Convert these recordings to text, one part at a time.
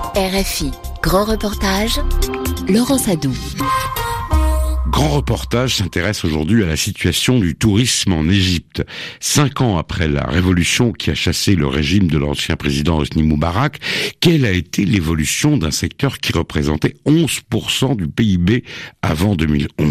RFI, grand reportage, Laurent Sadou. Grand reportage s'intéresse aujourd'hui à la situation du tourisme en Égypte. 5 ans après la révolution qui a chassé le régime de l'ancien président Hosni Moubarak, quelle a été l'évolution d'un secteur qui représentait 11% du PIB avant 2011 ?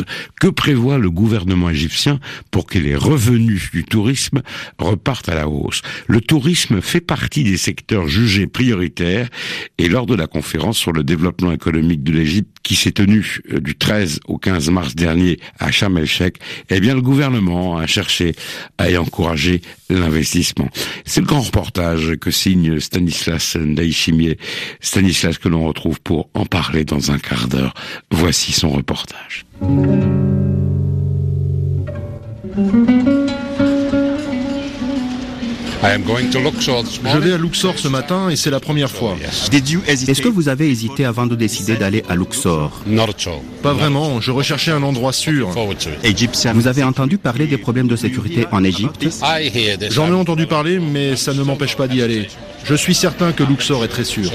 Que prévoit le gouvernement égyptien pour que les revenus du tourisme repartent à la hausse ? Le tourisme fait partie des secteurs jugés prioritaires et lors de la conférence sur le développement économique de l'Égypte qui s'est tenue du 13 au 15 mars dernier à Sharm el-Sheikh, eh bien le gouvernement a cherché à y encourager l'investissement. C'est le grand reportage que signe Stanislas Ndayishimiye. Stanislas que l'on retrouve pour en parler dans un quart d'heure. Voici son reportage. Je vais à Luxor ce matin et c'est la première fois. Est-ce que vous avez hésité avant de décider d'aller à Luxor ? Pas vraiment, je recherchais un endroit sûr. Vous avez entendu parler des problèmes de sécurité en Égypte ? J'en ai entendu parler, mais ça ne m'empêche pas d'y aller. Je suis certain que Luxor est très sûr.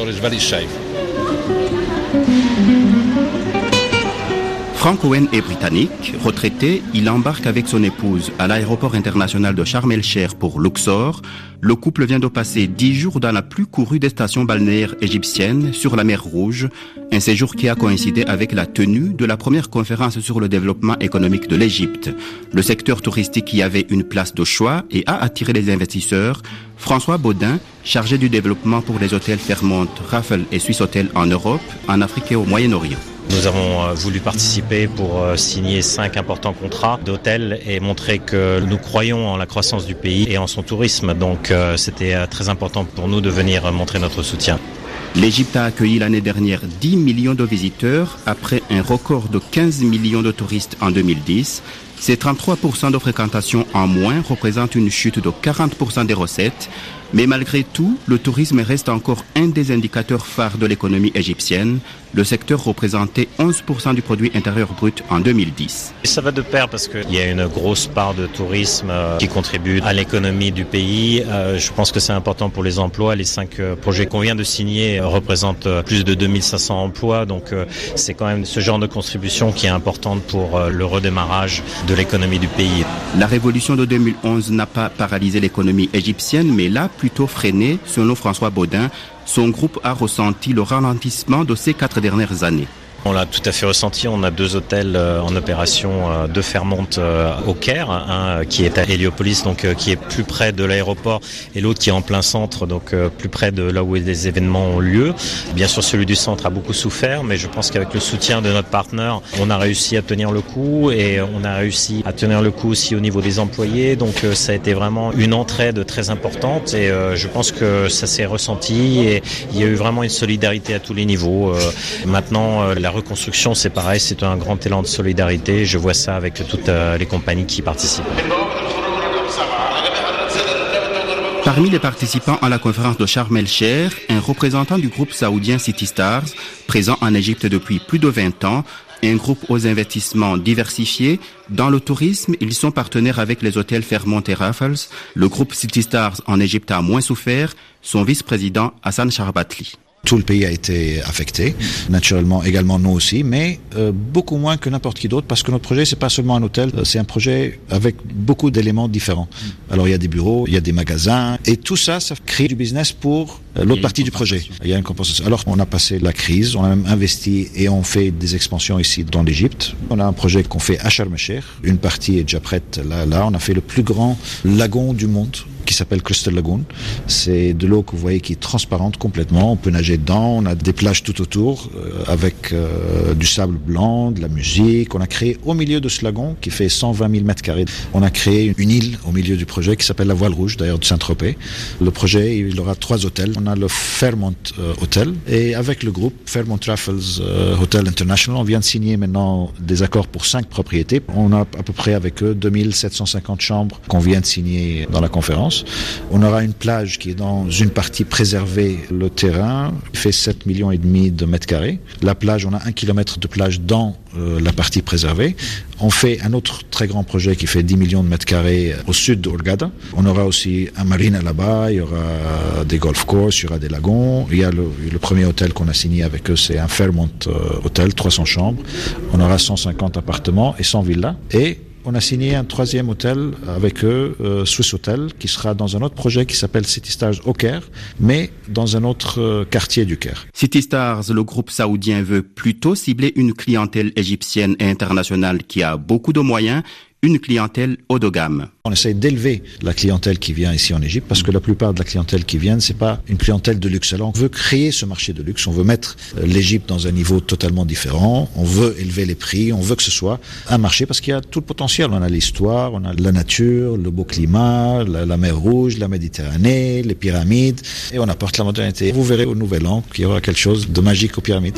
Frank Owen est britannique. Retraité, il embarque avec son épouse à l'aéroport international de Sharm el-Sheikh pour Luxor. Le couple vient de passer 10 jours dans la plus courue des stations balnéaires égyptiennes sur la mer Rouge, un séjour qui a coïncidé avec la tenue de la première conférence sur le développement économique de l'Égypte. Le secteur touristique y avait une place de choix et a attiré les investisseurs. François Baudin, chargé du développement pour les hôtels Fairmont, Raffles et Swissôtel en Europe, en Afrique et au Moyen-Orient. Nous avons voulu participer pour signer 5 importants contrats d'hôtels et montrer que nous croyons en la croissance du pays et en son tourisme. Donc c'était très important pour nous de venir montrer notre soutien. L'Égypte a accueilli l'année dernière 10 millions de visiteurs après un record de 15 millions de touristes en 2010. Ces 33% de fréquentation en moins représentent une chute de 40% des recettes. Mais malgré tout, le tourisme reste encore un des indicateurs phares de l'économie égyptienne. Le secteur représentait 11% du produit intérieur brut en 2010. Et ça va de pair parce qu'il y a une grosse part de tourisme qui contribue à l'économie du pays. Je pense que c'est important pour les emplois. Les 5 projets qu'on vient de signer représentent plus de 2500 emplois. Donc c'est quand même ce genre de contribution qui est importante pour le redémarrage de l'économie du pays. La révolution de 2011 n'a pas paralysé l'économie égyptienne, mais l'a plutôt freinée, selon François Baudin. Son groupe a ressenti le ralentissement de ces 4 dernières années. On l'a tout à fait ressenti. On a 2 hôtels en opération de Fairmont au Caire, un qui est à Héliopolis, donc qui est plus près de l'aéroport, et l'autre qui est en plein centre, donc plus près de là où les événements ont lieu. Bien sûr, celui du centre a beaucoup souffert, mais je pense qu'avec le soutien de notre partenaire, on a réussi à tenir le coup, et on a réussi à tenir le coup aussi au niveau des employés. Donc ça a été vraiment une entraide très importante, et je pense que ça s'est ressenti, et il y a eu vraiment une solidarité à tous les niveaux. Maintenant, la reconstruction, c'est pareil, c'est un grand élan de solidarité. Je vois ça avec toutes les compagnies qui participent. Parmi les participants à la conférence de Sharm el-Sheikh, un représentant du groupe saoudien City Stars, présent en Égypte depuis plus de 20 ans, un groupe aux investissements diversifiés. Dans le tourisme, ils sont partenaires avec les hôtels Fairmont et Raffles. Le groupe City Stars en Égypte a moins souffert. Son vice-président Hassan Charbatli. Tout le pays a été affecté, naturellement également nous aussi, mais beaucoup moins que n'importe qui d'autre, parce que notre projet c'est pas seulement un hôtel, c'est un projet avec beaucoup d'éléments différents. Alors il y a des bureaux, il y a des magasins, et tout ça, ça crée du business pour l'autre partie du projet. Il y a une compensation. Alors on a passé la crise, on a même investi et on fait des expansions ici dans l'Égypte. On a un projet qu'on fait à Sharm el-Sheikh, une partie est déjà prête là, on a fait le plus grand lagon du monde, qui s'appelle Crystal Lagoon. C'est de l'eau que vous voyez qui est transparente complètement. On peut nager dedans. On a des plages tout autour avec du sable blanc, de la musique. On a créé au milieu de ce lagon qui fait 120 000 mètres carrés. On a créé une île au milieu du projet qui s'appelle la Voile Rouge, d'ailleurs de Saint-Tropez. Le projet, il aura 3 hôtels. On a le Fairmont Hotel et avec le groupe Fairmont Raffles Hotel International, on vient de signer maintenant des accords pour 5 propriétés. On a à peu près avec eux 2750 chambres qu'on vient de signer dans la conférence. France. On aura une plage qui est dans une partie préservée. Le terrain fait 7,5 millions de mètres carrés. La plage, on a 1 kilomètre de plage dans la partie préservée. On fait un autre très grand projet qui fait 10 millions de mètres carrés au sud d'Hurghada. On aura aussi un marina là-bas, il y aura des golf courses, il y aura des lagons. Il y a le premier hôtel qu'on a signé avec eux, c'est un Fairmont Hotel, 300 chambres. On aura 150 appartements et 100 villas. Et on a signé un troisième hôtel avec eux, Swiss Hotel, qui sera dans un autre projet qui s'appelle City Stars au Caire, mais dans un autre quartier du Caire. City Stars, le groupe saoudien veut plutôt cibler une clientèle égyptienne et internationale qui a beaucoup de moyens, une clientèle haut de gamme. On essaie d'élever la clientèle qui vient ici en Égypte parce que la plupart de la clientèle qui vient, c'est pas une clientèle de luxe. Alors on veut créer ce marché de luxe, on veut mettre l'Égypte dans un niveau totalement différent, on veut élever les prix, on veut que ce soit un marché parce qu'il y a tout le potentiel. On a l'histoire, on a la nature, le beau climat, la mer Rouge, la Méditerranée, les pyramides et on apporte la modernité. Vous verrez au Nouvel An qu'il y aura quelque chose de magique aux pyramides.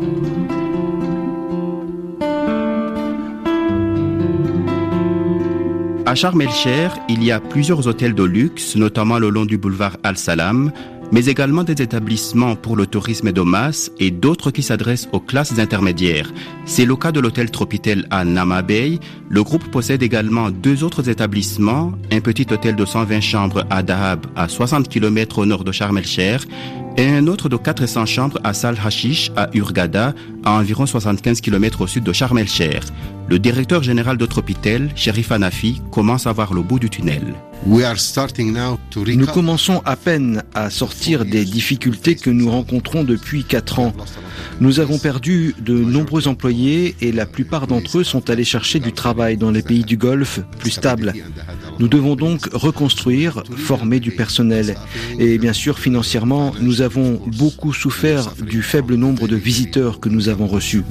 À Sharm el-Sheikh, il y a plusieurs hôtels de luxe, notamment le long du boulevard Al-Salam, mais également des établissements pour le tourisme de masse et d'autres qui s'adressent aux classes intermédiaires. C'est le cas de l'hôtel Tropitel à Nama Bay. Le groupe possède également 2 autres établissements, un petit hôtel de 120 chambres à Dahab, à 60 km au nord de Sharm el-Sheikh, et un autre de 400 chambres à Sal Hashish, à Hurghada, à environ 75 km au sud de Sharm el-Sheikh. Le directeur général de Tropitel, Sherif Hanafi, commence à voir le bout du tunnel. Nous commençons à peine à sortir des difficultés que nous rencontrons depuis 4 ans. Nous avons perdu de nombreux employés et la plupart d'entre eux sont allés chercher du travail dans les pays du Golfe plus stables. Nous devons donc reconstruire, former du personnel. Et bien sûr, financièrement, nous avons beaucoup souffert du faible nombre de visiteurs que nous avons reçus.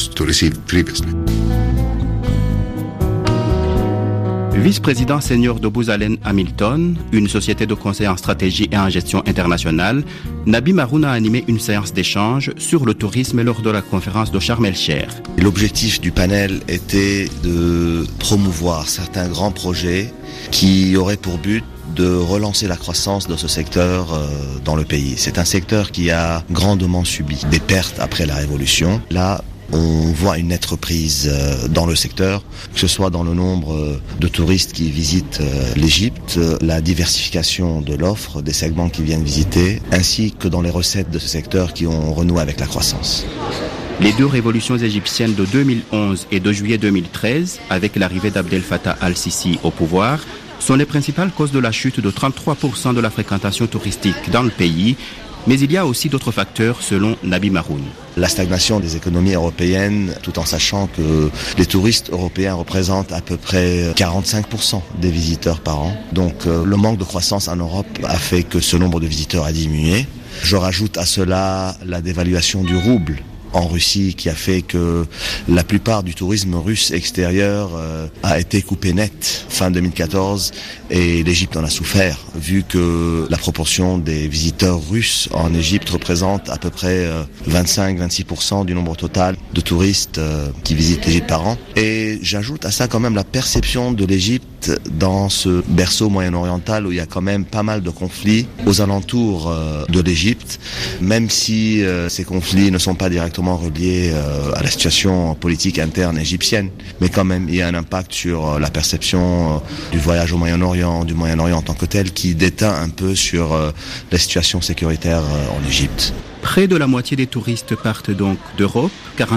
Vice-président senior de Booz Allen Hamilton, une société de conseil en stratégie et en gestion internationale, Nabi Maroun a animé une séance d'échange sur le tourisme lors de la conférence de Sharm el-Sheikh. L'objectif du panel était de promouvoir certains grands projets qui auraient pour but de relancer la croissance de ce secteur dans le pays. C'est un secteur qui a grandement subi des pertes après la Révolution. Là, on voit une nette reprise dans le secteur, que ce soit dans le nombre de touristes qui visitent l'Égypte, la diversification de l'offre, des segments qui viennent visiter, ainsi que dans les recettes de ce secteur qui ont renoué avec la croissance. Les 2 révolutions égyptiennes de 2011 et de juillet 2013, avec l'arrivée d'Abdel Fattah al-Sisi au pouvoir, sont les principales causes de la chute de 33% de la fréquentation touristique dans le pays. Mais il y a aussi d'autres facteurs selon Nabi Maroun. La stagnation des économies européennes, tout en sachant que les touristes européens représentent à peu près 45% des visiteurs par an. Donc le manque de croissance en Europe a fait que ce nombre de visiteurs a diminué. Je rajoute à cela la dévaluation du rouble en Russie qui a fait que la plupart du tourisme russe extérieur a été coupé net fin 2014 et l'Égypte en a souffert vu que la proportion des visiteurs russes en Égypte représente à peu près 25-26% du nombre total de touristes qui visitent l'Égypte par an. Et j'ajoute à ça quand même la perception de l'Égypte dans ce berceau moyen-oriental où il y a quand même pas mal de conflits aux alentours de l'Égypte, même si ces conflits ne sont pas directement reliés à la situation politique interne égyptienne, mais quand même il y a un impact sur la perception du voyage au Moyen-Orient, du Moyen-Orient en tant que tel, qui déteint un peu sur la situation sécuritaire en Égypte. Près de la moitié des touristes partent donc d'Europe,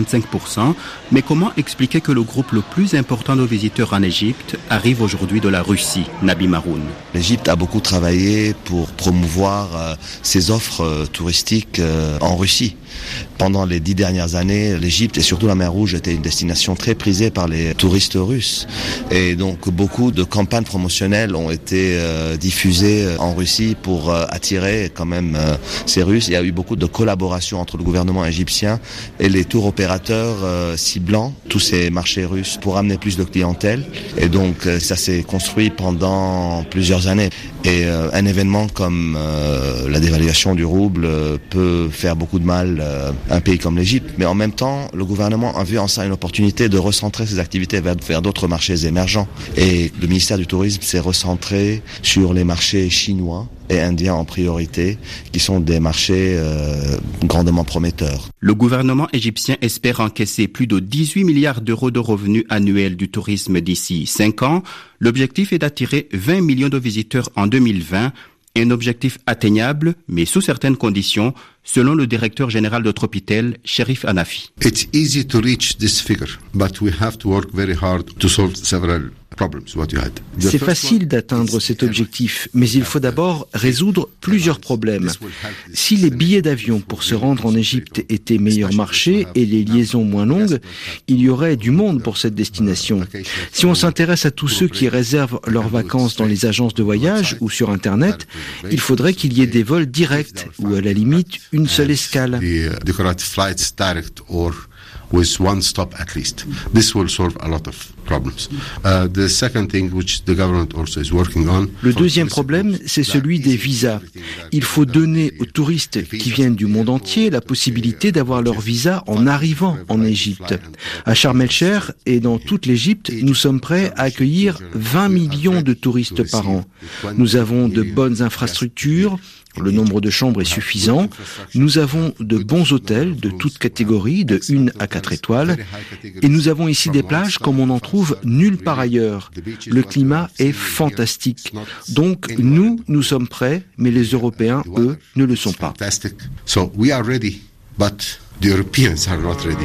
45%. Mais comment expliquer que le groupe le plus important de visiteurs en Égypte arrive aujourd'hui de la Russie, Nabi Maroun? L'Égypte a beaucoup travaillé pour promouvoir ses offres touristiques en Russie. Pendant les 10 dernières années, l'Égypte et surtout la mer Rouge était une destination très prisée par les touristes russes. Et donc beaucoup de campagnes promotionnelles ont été diffusées en Russie pour attirer quand même ces Russes. Il y a eu beaucoup de collaboration entre le gouvernement égyptien et les tours opérateurs ciblant tous ces marchés russes pour amener plus de clientèle. Et donc ça s'est construit pendant plusieurs années. Et un événement comme la dévaluation du rouble peut faire beaucoup de mal favorable un pays comme l'Égypte, mais en même temps, le gouvernement a vu en ça une opportunité de recentrer ses activités vers d'autres marchés émergents. Et le ministère du Tourisme s'est recentré sur les marchés chinois et indiens en priorité, qui sont des marchés grandement prometteurs. Le gouvernement égyptien espère encaisser plus de 18 milliards d'euros de revenus annuels du tourisme d'ici 5 ans. L'objectif est d'attirer 20 millions de visiteurs en 2020, un objectif atteignable, mais sous certaines conditions, selon le directeur général de Tropitel, Cherif Hanafi. It's easy to reach this figure, but we have to work very hard to solve several problems. What you had. C'est facile d'atteindre cet objectif, mais il faut d'abord résoudre plusieurs problèmes. Si les billets d'avion pour se rendre en Égypte étaient meilleur marché et les liaisons moins longues, il y aurait du monde pour cette destination. Si on s'intéresse à tous ceux qui réservent leurs vacances dans les agences de voyage ou sur Internet, il faudrait qu'il y ait des vols directs ou à la limite une seule escale. With one stop at least. This will solve a lot of problems. The second thing which the government also is working on. Le deuxième problème, c'est celui des visas. Il faut donner aux touristes qui viennent du monde entier la possibilité d'avoir leur visa en arrivant en Égypte. À Sharm el-Sheikh et dans toute l'Égypte, nous sommes prêts à accueillir 20 millions de touristes par an. Nous avons de bonnes infrastructures. Le nombre de chambres est suffisant. Nous avons de bons hôtels de toutes catégories, de 1 à 4 étoiles. Et nous avons ici des plages comme on n'en trouve nulle part ailleurs. Le climat est fantastique. Donc nous sommes prêts, mais les Européens, eux, ne le sont pas. So we are ready, but the Europeans are not ready.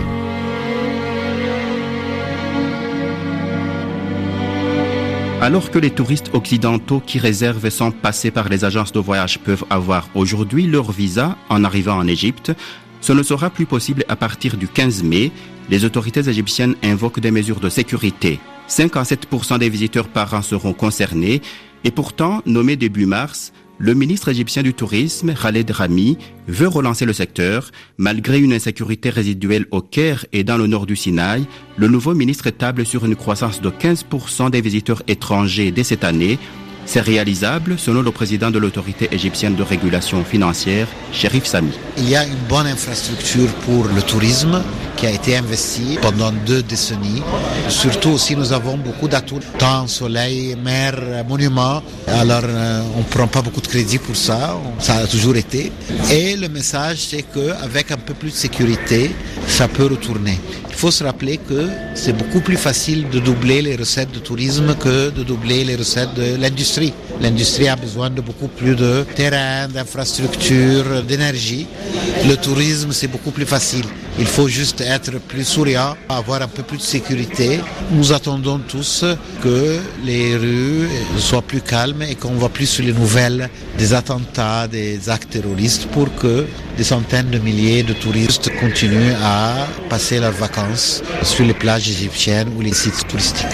Alors que les touristes occidentaux qui réservent sans passer par les agences de voyage peuvent avoir aujourd'hui leur visa en arrivant en Égypte, ce ne sera plus possible à partir du 15 mai. Les autorités égyptiennes invoquent des mesures de sécurité. 5 à 7% des visiteurs par an seront concernés. Et pourtant, nommé début mars, le ministre égyptien du Tourisme, Khaled Rami, veut relancer le secteur. Malgré une insécurité résiduelle au Caire et dans le nord du Sinaï, le nouveau ministre table sur une croissance de 15% des visiteurs étrangers dès cette année. C'est réalisable, selon le président de l'autorité égyptienne de régulation financière, Cherif Sami. Il y a une bonne infrastructure pour le tourisme qui a été investie pendant 2 décennies. Surtout aussi, nous avons beaucoup d'atouts, temps, soleil, mer, monuments. Alors, on ne prend pas beaucoup de crédit pour ça. Ça a toujours été. Et le message, c'est qu'avec un peu plus de sécurité, ça peut retourner. Il faut se rappeler que c'est beaucoup plus facile de doubler les recettes de tourisme que de doubler les recettes de l'industrie. L'industrie a besoin de beaucoup plus de terrain, d'infrastructures, d'énergie. Le tourisme, c'est beaucoup plus facile. Il faut juste être plus souriant, avoir un peu plus de sécurité. Nous attendons tous que les rues soient plus calmes et qu'on voit plus sur les nouvelles des attentats, des actes terroristes pour que des centaines de milliers de touristes continuent à passer leurs vacances sur les plages égyptiennes ou les sites touristiques.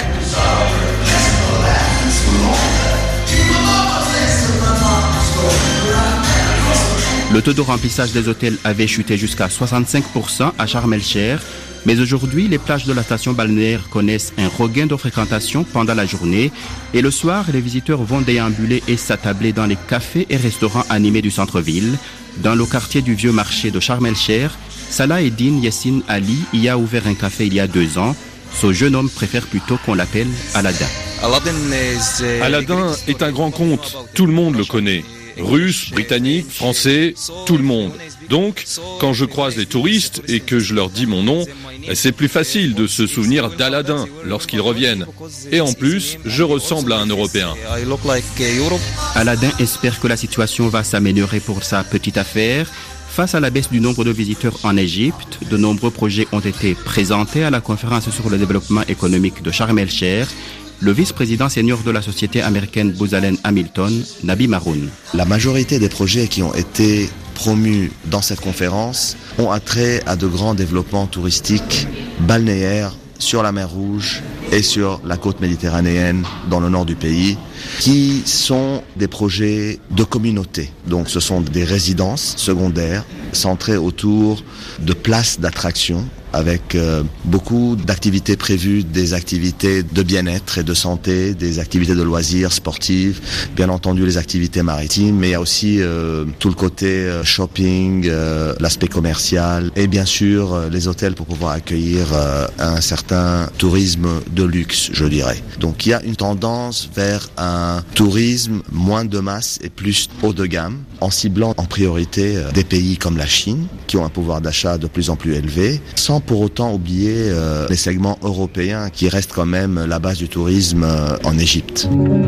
Le taux de remplissage des hôtels avait chuté jusqu'à 65% à Sharm el-Sheikh, mais aujourd'hui, les plages de la station balnéaire connaissent un regain de fréquentation pendant la journée et le soir, les visiteurs vont déambuler et s'attabler dans les cafés et restaurants animés du centre-ville. Dans le quartier du vieux marché de Sharm el-Sheikh, Salah Eddin Yassine Ali y a ouvert un café il y a 2 ans. Ce jeune homme préfère plutôt qu'on l'appelle Aladdin. Aladdin est un grand conte, tout le monde le connaît. Russes, britanniques, français, tout le monde. Donc, quand je croise les touristes et que je leur dis mon nom, c'est plus facile de se souvenir d'Aladin lorsqu'ils reviennent. Et en plus, je ressemble à un Européen. Aladin espère que la situation va s'améliorer pour sa petite affaire. Face à la baisse du nombre de visiteurs en Égypte, de nombreux projets ont été présentés à la conférence sur le développement économique de Sharm el-Sheikh. Le vice-président senior de la société américaine Booz Allen Hamilton, Nabi Maroun. La majorité des projets qui ont été promus dans cette conférence ont attrait à de grands développements touristiques balnéaires sur la mer Rouge et sur la côte méditerranéenne dans le nord du pays, qui sont des projets de communauté. Donc ce sont des résidences secondaires centrées autour de places d'attraction avec beaucoup d'activités prévues, des activités de bien-être et de santé, des activités de loisirs sportives, bien entendu les activités maritimes, mais il y a aussi tout le côté shopping, l'aspect commercial et bien sûr les hôtels pour pouvoir accueillir un certain tourisme de luxe, je dirais. Donc il y a une tendance vers un tourisme moins de masse et plus haut de gamme, en ciblant en priorité des pays comme la Chine, qui ont un pouvoir d'achat de plus en plus élevé, sans pour autant oublier les segments européens qui restent quand même la base du tourisme en Égypte.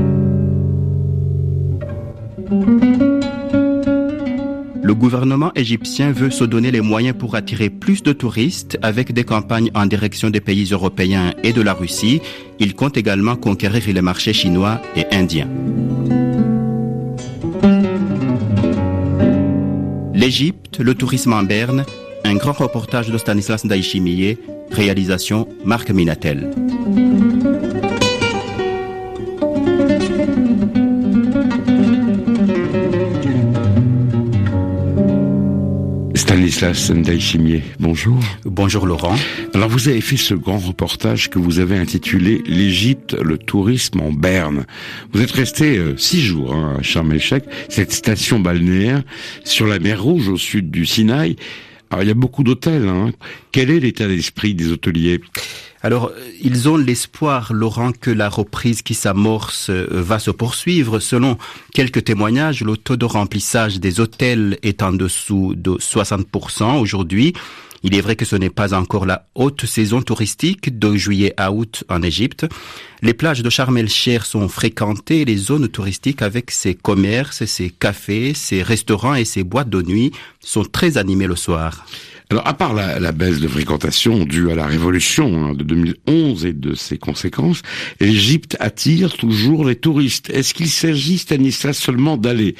Le gouvernement égyptien veut se donner les moyens pour attirer plus de touristes avec des campagnes en direction des pays européens et de la Russie. Il compte également conquérir les marchés chinois et indiens. L'Égypte, le tourisme en berne, un grand reportage de Stanislas Ndayishimiye, réalisation Marc Minatel. Stanislas Ndayishimiye, bonjour. Bonjour Laurent. Alors vous avez fait ce grand reportage que vous avez intitulé « L'Égypte, le tourisme en berne ». Vous êtes resté 6 jours à Sharm el-Sheikh, cette station balnéaire sur la mer Rouge au sud du Sinaï. Alors il y a beaucoup d'hôtels. Quel est l'état d'esprit des hôteliers ? Alors, ils ont l'espoir, Laurent, que la reprise qui s'amorce va se poursuivre. Selon quelques témoignages, le taux de remplissage des hôtels est en dessous de 60% aujourd'hui. Il est vrai que ce n'est pas encore la haute saison touristique de juillet à août en Égypte. Les plages de Sharm el-Sheikh sont fréquentées, les zones touristiques avec ses commerces, ses cafés, ses restaurants et ses boîtes de nuit sont très animées le soir. Alors, à part la baisse de fréquentation due à la révolution de 2011 et de ses conséquences, l'Égypte attire toujours les touristes. Est-ce qu'il s'agit, Stanislas, seulement d'aller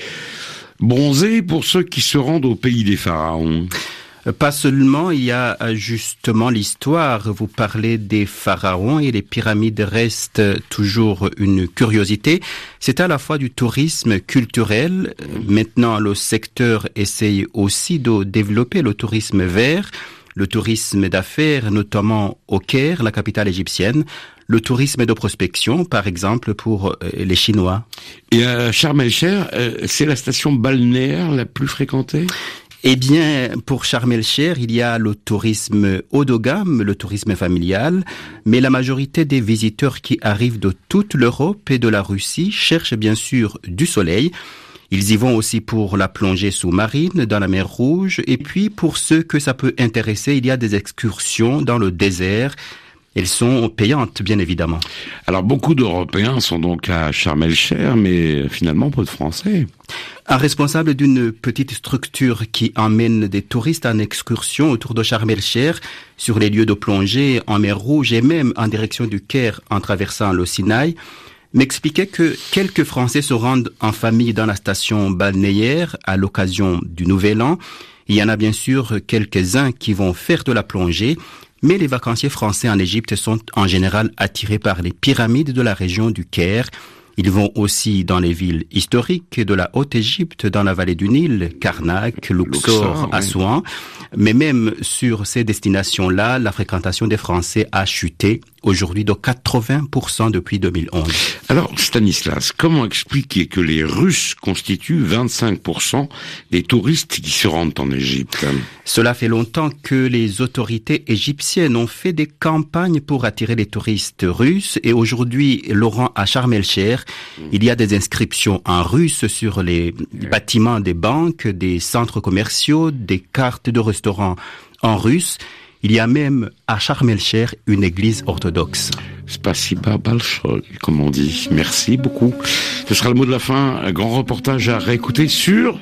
bronzer pour ceux qui se rendent au pays des pharaons ? Pas seulement, il y a justement l'histoire. Vous parlez des pharaons et les pyramides restent toujours une curiosité. C'est à la fois du tourisme culturel. Maintenant, le secteur essaye aussi de développer le tourisme vert, le tourisme d'affaires, notamment au Caire, la capitale égyptienne, le tourisme de prospection, par exemple, pour les Chinois. Et à Sharm el-Sheikh, c'est la station balnéaire la plus fréquentée ? Eh bien, pour Sharm el-Sheikh, il y a le tourisme haut de gamme, le tourisme familial, mais la majorité des visiteurs qui arrivent de toute l'Europe et de la Russie cherchent bien sûr du soleil. Ils y vont aussi pour la plongée sous-marine dans la mer Rouge, et puis pour ceux que ça peut intéresser, il y a des excursions dans le désert. Elles sont payantes, bien évidemment. Alors, beaucoup d'Européens sont donc à Sharm el-Sheikh, mais finalement peu de Français. Un responsable d'une petite structure qui emmène des touristes en excursion autour de Sharm el-Sheikh, sur les lieux de plongée en mer Rouge et même en direction du Caire en traversant le Sinaï, m'expliquait que quelques Français se rendent en famille dans la station balnéaire à l'occasion du Nouvel An. Il y en a bien sûr quelques-uns qui vont faire de la plongée, mais les vacanciers français en Égypte sont en général attirés par les pyramides de la région du Caire. Ils vont aussi dans les villes historiques de la Haute-Égypte, dans la vallée du Nil, Karnak, Luxor, Assouan. Oui. Mais même sur ces destinations-là, la fréquentation des Français a chuté, aujourd'hui de 80% depuis 2011. Alors, Stanislas, comment expliquer que les Russes constituent 25% des touristes qui se rendent en Égypte ? Cela fait longtemps que les autorités égyptiennes ont fait des campagnes pour attirer les touristes russes. Et aujourd'hui, Laurent, à Sharm el-Sheikh, il y a des inscriptions en russe sur les bâtiments des banques, des centres commerciaux, des cartes de restaurants en russe. Il y a même à Sharm el-Sheikh une église orthodoxe. Spasiba balshoi, comme on dit. Merci beaucoup. Ce sera le mot de la fin. Un grand reportage à réécouter sur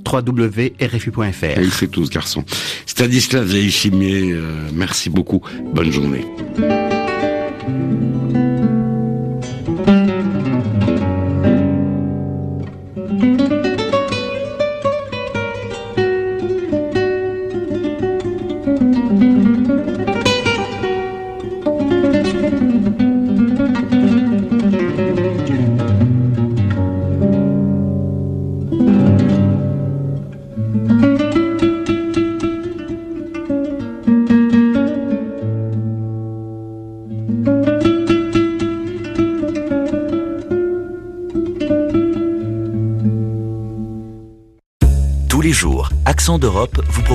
www.rfi.fr. Et c'est tout ce garçon. Stanislas Ndayishimiye, merci beaucoup. Bonne journée. d'Europe vous